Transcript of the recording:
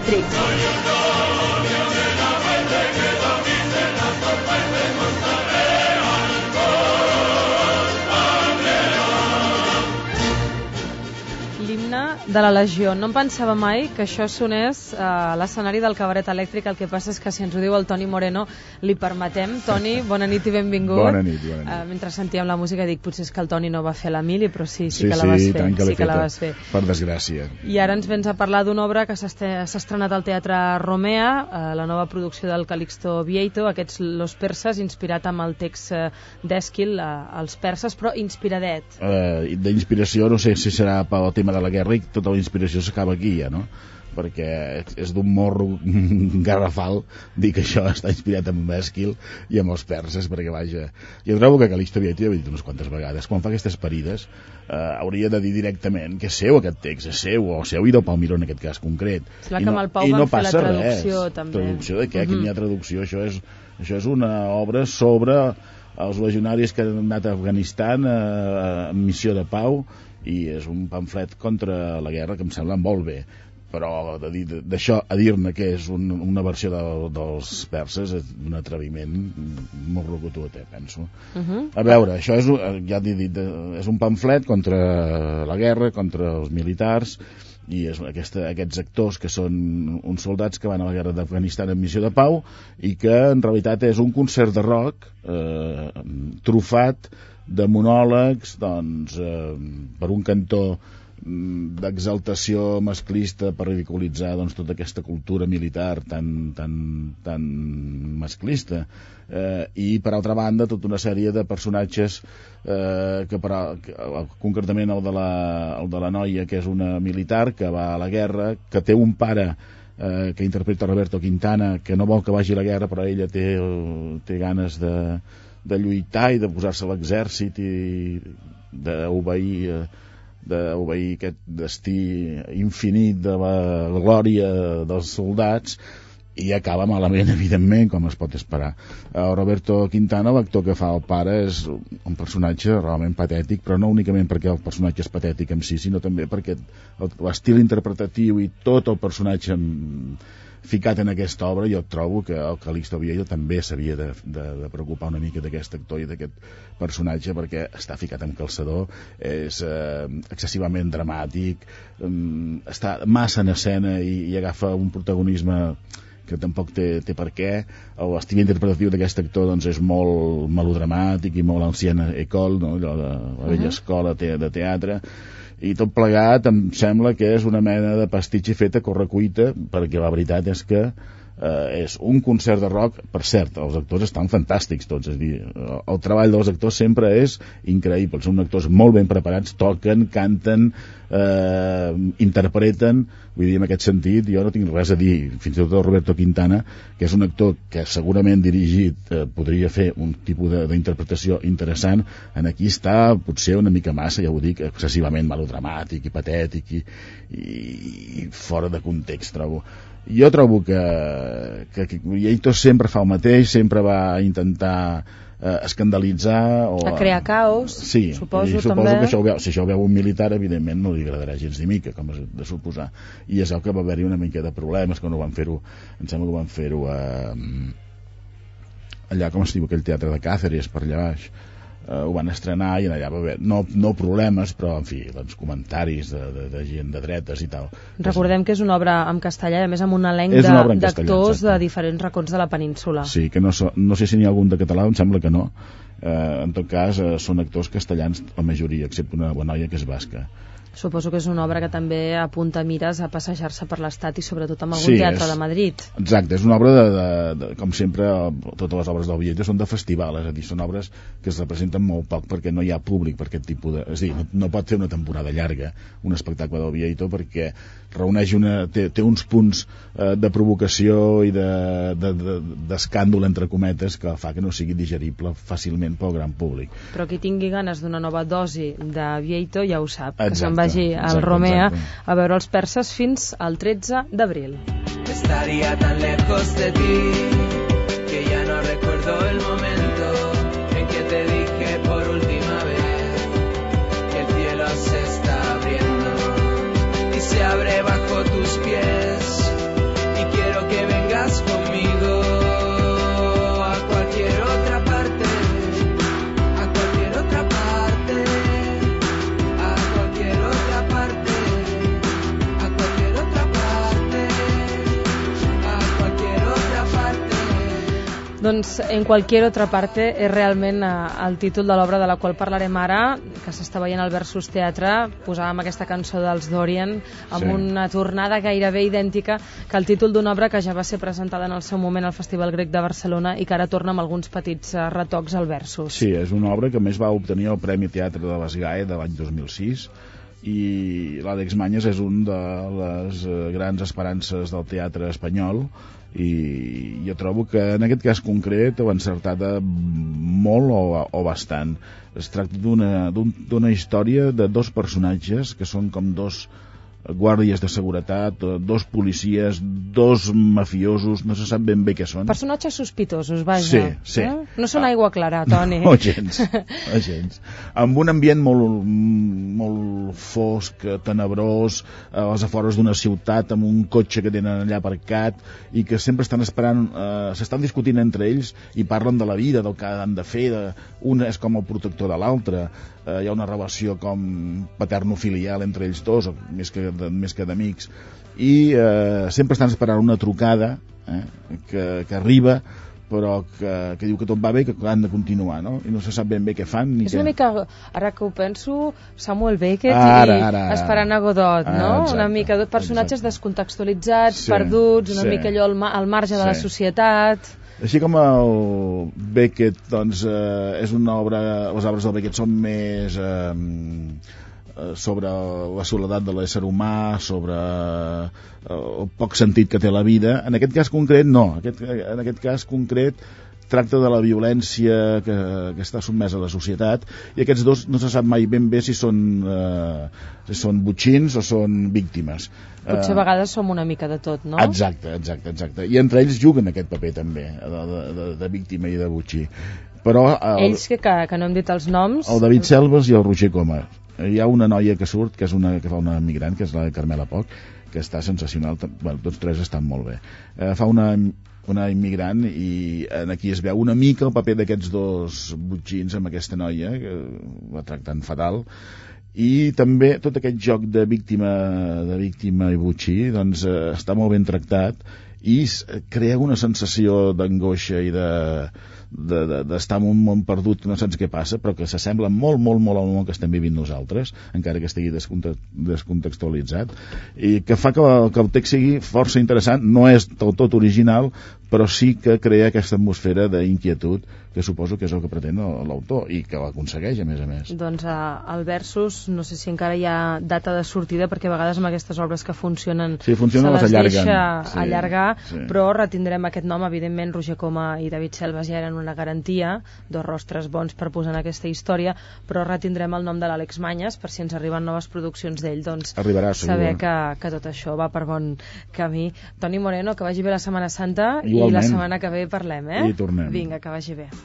elèctric. De la Legió. No em pensava mai que això sonés a l'escenari del Cabaret Elèctric. El que passa és que si ens ho diu el Toni Moreno li permetem. Toni, bona nit i benvingut. Bona nit. Mentre sentíem la música dic, potser és que el Toni no va fer la mili, però sí que la vas fer. Sí que la vas fer. Per desgràcia. I ara ens vens a parlar d'una obra que s'ha estrenat al Teatre Romea, la nova producció del Calixto Vieito, aquests Los Perses, inspirat amb el text d'Èsquil, els perses, però inspiradet. D'inspiració, no sé si serà pel tema de la guerra, i tota la inspiració s'acaba aquí ja, no? Perquè és d'un morro garrafal dir que això està inspirat amb Èsquil i amb els perses, perquè vaja, jo trobo que Calixto Vieito, ja ho he dit unes quantes vegades, quan fa aquestes parides hauria de dir directament que és seu aquest text, és seu, o seu i del Palmiró en aquest cas concret. Clar que amb el Pau van fer la traducció també. Traducció de què? Aquí n'hi ha traducció, això és una obra sobre els legionaris que han anat a Afganistan en missió de pau, i és un pamflet contra la guerra que em sembla molt bé, però d'això a dir-ne que és una versió dels perses és un atreviment molt rocotuet, penso. A veure, això és, ja t'he dit, és un pamflet contra la guerra, contra els militars, i és aquests actors que són uns soldats que van a la guerra d'Afganistan en missió de pau, i que en realitat és un concert de rock trufat de monòlegs, doncs, per un cantó d'exaltació masclista per ridiculitzar doncs, tota aquesta cultura militar tan masclista, i per altra banda tota una sèrie de personatges que concretament el de la noia, que és una militar que va a la guerra, que té un pare que interpreta Roberto Quintana, que no vol que vagi a la guerra, però ella té ganes de lluitar i de posar-se a l'exèrcit i d'obeir aquest destí infinit de la glòria dels soldats, i acaba malament, evidentment, com es pot esperar. Roberto Quintana, l'actor que fa el pare, és un personatge realment patètic, però no únicament perquè el personatge és patètic en si, sinó també perquè l'estil interpretatiu i tot el personatge ficat en aquesta obra, jo trobo que el Calixto Vieito també s'havia de preocupar una mica d'aquest actor i d'aquest personatge, perquè està ficat en calçador, és excessivament dramàtic, està massa en escena i agafa un protagonisme que tampoc té per què. L'estil interpretatiu d'aquest actor doncs, és molt melodramàtic i molt anciana école, no? Allò de la vella escola de teatre, i tot plegat em sembla que és una mena de pastitxa feta a correcuita, perquè la veritat és que és un concert de rock. Per cert, els actors estan fantàstics tots, és a dir, el treball dels actors sempre és increïble, són actors molt ben preparats, toquen, canten, interpreten, vull dir, en aquest sentit jo no tinc res a dir, fins i tot el Roberto Quintana, que és un actor que segurament dirigit podria fer un tipus d'interpretació interessant, en aquí està potser una mica massa, ja ho dic, excessivament melodramàtic i patètic i fora de context, trobo. Jo trobo que Vieito sempre fa el mateix, sempre va intentar escandalitzar o a crear caos, sí, suposo també que si això ho veu un militar, evidentment no li agradarà gens ni mica, com és de suposar, i és el que va haver-hi una mica de problemes quan ho van fer-ho, em sembla que ho van fer-ho allà, com es diu aquell teatre de Càceres, per allà baix, ho van estrenar i allà va haver no problemes, però en fi, doncs, comentaris de gent de dretes i tal. Recordem que és una obra en castellà i a més amb un elenc d'actors de diferents racons de la península. Sí, que no sé si n'hi ha algun de català, em sembla que no. En tot cas són actors castellans la majoria, excepte una noia que és basca. Suposo que és una obra que també apunta mires a passejar-se per l'Estat i sobretot amb algun teatre de Madrid. Exacte, és una obra com sempre, totes les obres del Vieito són de festival, és a dir, són obres que es representen molt poc perquè no hi ha públic per aquest tipus de... És a dir, no pot fer una temporada llarga un espectacle del Vieito perquè reuneix té uns punts de provocació i d'escàndol, entre cometes, que fa que no sigui digerible fàcilment pel gran públic. Però qui tingui ganes d'una nova dosi de Vieito ja ho sap, que se'n vagi al Romea a veure els perses fins al 13 d'abril. Estaría tan lejos de ti que ya no recuerdo el momento en que te dije por última vez que el cielo se está abriendo y se abre bajo tus pies Doncs En cualquier otra parte és realment el títol de l'obra de la qual parlarem ara, que s'està veient al Versus Teatre. Posàvem aquesta cançó dels Dorian amb una tornada gairebé idèntica que el títol d'una obra que ja va ser presentada en el seu moment al Festival Grec de Barcelona i que ara torna amb alguns petits retocs al Versus. Sí, és una obra que més va obtenir el Premi Teatre de les GAE de l'any 2006 i l'Àlex Mañas és un de les grans esperances del teatre espanyol i jo trobo que en aquest cas concret ho ha encertat molt o bastant. Es tracta d'una història de dos personatges que són com dos guàrdies de seguretat, dos policies, dos mafiosos, no se sap ben bé què són. Personatges sospitosos, vaja. Sí. No són aigua clara, Toni. No, gens. Amb un ambient molt fosc, tenebrós, als afores d'una ciutat, amb un cotxe que tenen allà aparcat i que sempre estan esperant, s'estan discutint entre ells i parlen de la vida, del que han de fer, un és com el protector de l'altre, hi ha una relació com paternofilial entre ells dos, més que d'amics, i sempre estan esperant una trucada que arriba, però que diu que tot va bé, que han de continuar, no? I no se sap ben bé què fan. És una mica, ara que ho penso, Samuel Beckett i Esperant a Godot, no? Exacte, una mica de personatges descontextualitzats, perduts, una mica allò al marge de la societat. Així com el Beckett, doncs, és una obra, les obres del Beckett són més sobre la soledat de l'ésser humà, sobre el poc sentit que té la vida. En aquest cas concret no, en aquest cas concret tracta de la violència que està sotmesa a la societat i aquests dos no se sap mai ben bé si són botxins o són víctimes. Potser a vegades som una mica de tot, no? Exacte. I entre ells juguen aquest paper també, de víctima i de botxí. Però ells que no hem dit els noms... El David Selves i el Roger Coma. Hi ha una noia que surt, que fa una migrant, que és la Carmela Poch, que està sensacional. Bueno, tots tres estan molt bé. Fa una immigrant i aquí es veu una mica el paper d'aquests dos botxins amb aquesta noia, que la tracten fatal, i també tot aquest joc de víctima i botxí doncs, està molt ben tractat i crea una sensació d'angoixa i d'estar en un món perdut que no saps què passa, però que s'assembla molt al món que estem vivint nosaltres, encara que estigui descontextualitzat, i que fa que el text sigui força interessant. No és del tot original, però sí que crea aquesta atmosfera d'inquietud que suposo que és el que pretén l'autor i que l'aconsegueix a més. Doncs al Versus no sé si encara hi ha data de sortida, perquè a vegades amb aquestes obres que funcionen se les deixa allargar, però retindrem aquest nom. Evidentment Roger Coma i David Selves ja eren una garantia, dos rostres bons per posar en aquesta història, però retindrem el nom de l'Àlex Mañas per si ens arriben noves produccions d'ell, doncs arribarà, saber que tot això va per bon camí. Toni Moreno, que vagi bé la Setmana Santa. Igualment. I la setmana que ve parlem, I tornem. Vinga, que vagi bé.